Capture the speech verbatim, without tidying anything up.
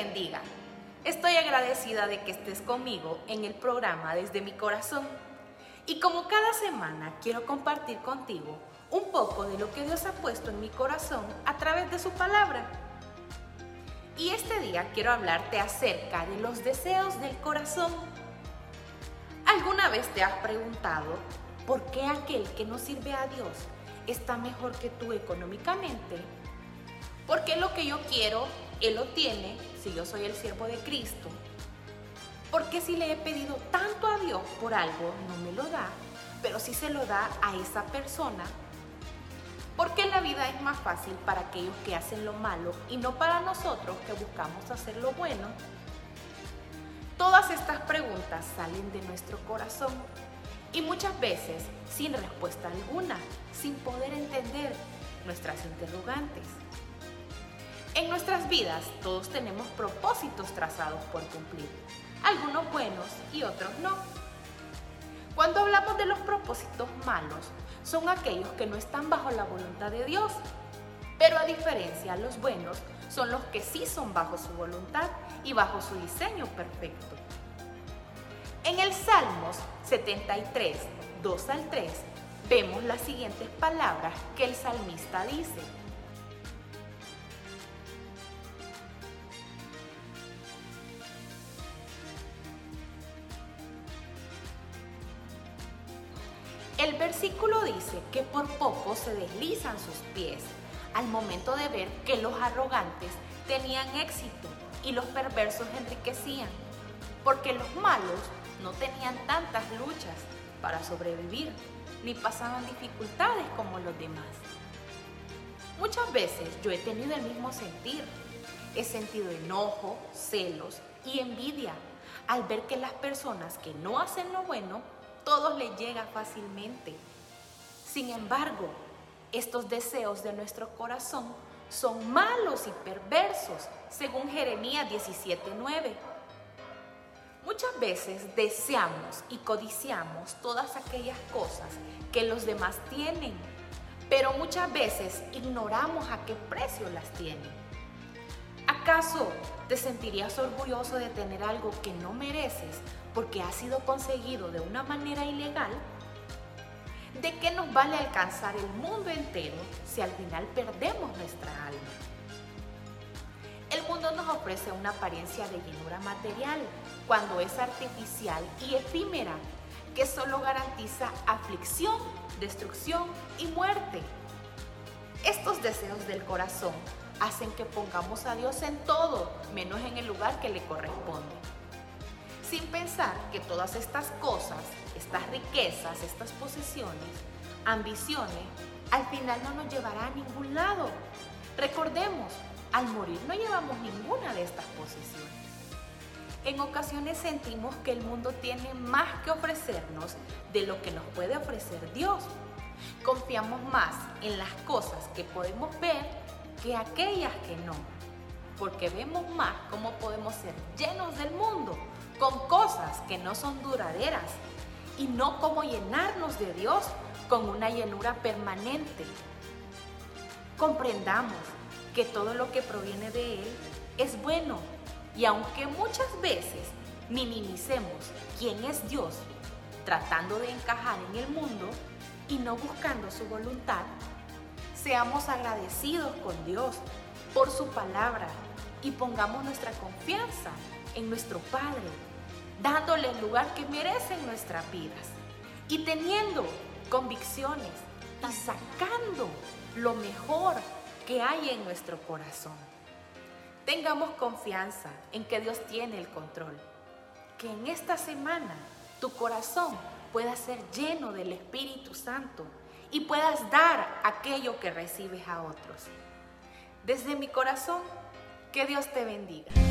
bendiga. Estoy agradecida de que estés conmigo en el programa Desde mi Corazón. Y como cada semana quiero compartir contigo un poco de lo que Dios ha puesto en mi corazón a través de su palabra. Y este día quiero hablarte acerca de los deseos del corazón. ¿Alguna vez te has preguntado por qué aquel que no sirve a Dios está mejor que tú económicamente? ¿Por qué lo que yo quiero, Él lo tiene si yo soy el siervo de Cristo? ¿Por qué si le he pedido tanto a Dios por algo no me lo da, pero sí se lo da a esa persona? ¿Por qué la vida es más fácil para aquellos que hacen lo malo y no para nosotros que buscamos hacer lo bueno? Todas estas preguntas salen de nuestro corazón y muchas veces sin respuesta alguna, sin poder entender nuestras interrogantes. En nuestras vidas todos tenemos propósitos trazados por cumplir, algunos buenos y otros no. Cuando hablamos de los propósitos malos, son aquellos que no están bajo la voluntad de Dios, pero a diferencia, los buenos son los que sí son bajo su voluntad y bajo su diseño perfecto. En el Salmos setenta y tres, dos al tres, vemos las siguientes palabras que el salmista dice. El versículo dice que por poco se deslizan sus pies al momento de ver que los arrogantes tenían éxito y los perversos enriquecían, porque los malos no tenían tantas luchas para sobrevivir, ni pasaban dificultades como los demás. Muchas veces yo he tenido el mismo sentir. He sentido enojo, celos y envidia al ver que las personas que no hacen lo bueno, todos les llega fácilmente. Sin embargo, estos deseos de nuestro corazón son malos y perversos, según Jeremías diecisiete nueve. Muchas veces deseamos y codiciamos todas aquellas cosas que los demás tienen, pero muchas veces ignoramos a qué precio las tienen. ¿Acaso te sentirías orgulloso de tener algo que no mereces porque ha sido conseguido de una manera ilegal? ¿De qué nos vale alcanzar el mundo entero si al final perdemos nuestra alma? El mundo nos ofrece una apariencia de llenura material cuando es artificial y efímera, que solo garantiza aflicción, destrucción y muerte. Estos deseos del corazón hacen que pongamos a Dios en todo, menos en el lugar que le corresponde, sin pensar que todas estas cosas, estas riquezas, estas posesiones, ambiciones, al final no nos llevará a ningún lado. Recordemos, al morir no llevamos ninguna de estas posesiones. En ocasiones sentimos que el mundo tiene más que ofrecernos de lo que nos puede ofrecer Dios. Confiamos más en las cosas que podemos ver que aquellas que no, porque vemos más cómo podemos ser llenos del mundo con cosas que no son duraderas y no cómo llenarnos de Dios con una llenura permanente. Comprendamos que todo lo que proviene de Él es bueno, y aunque muchas veces minimicemos quién es Dios, tratando de encajar en el mundo y no buscando su voluntad, seamos agradecidos con Dios por su palabra y pongamos nuestra confianza en nuestro Padre, dándole el lugar que merecen nuestras vidas y teniendo convicciones y sacando lo mejor que hay en nuestro corazón. Tengamos confianza en que Dios tiene el control, que en esta semana tu corazón pueda ser lleno del Espíritu Santo y puedas dar aquello que recibes a otros. Desde mi corazón, que Dios te bendiga.